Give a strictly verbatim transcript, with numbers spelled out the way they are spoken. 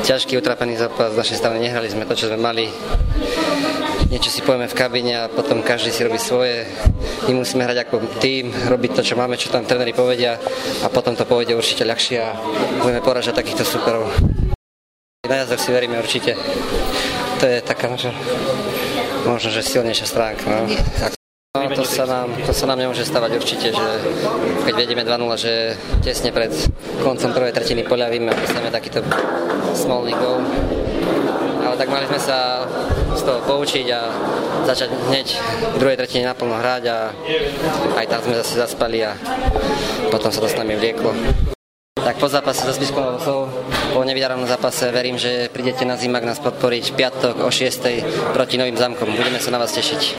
ťažký, utrapený zápas, z našej strany nehrali sme to, čo sme mali. Niečo si povieme v kabíne a potom každý si robí svoje. My musíme hrať ako tým, robiť to, čo máme, čo tam tréneri povedia a potom to povedia určite ľahšie a budeme poražať takýchto superov. Na jazdok si veríme určite. To je taká naša, možno, že silnejšia stránka. No. No, to, sa nám, to sa nám nemôže stavať určite, že keď vedieme dva nula, že tesne pred koncom prvej tretiny poľavíme a dostaneme takýto smolný gól. Ale tak mali sme sa z toho poučiť a začať hneď v druhej tretine naplno hrať a aj tam sme zase zaspali a potom sa to s nami vlieklo. Tak po zápase so Spišskou Novou Osou, po nevydarenom zápase, verím, že prídete na Zimák nás podporiť v piatok o šiestej proti Novým Zámkom. Budeme sa na vás tešiť.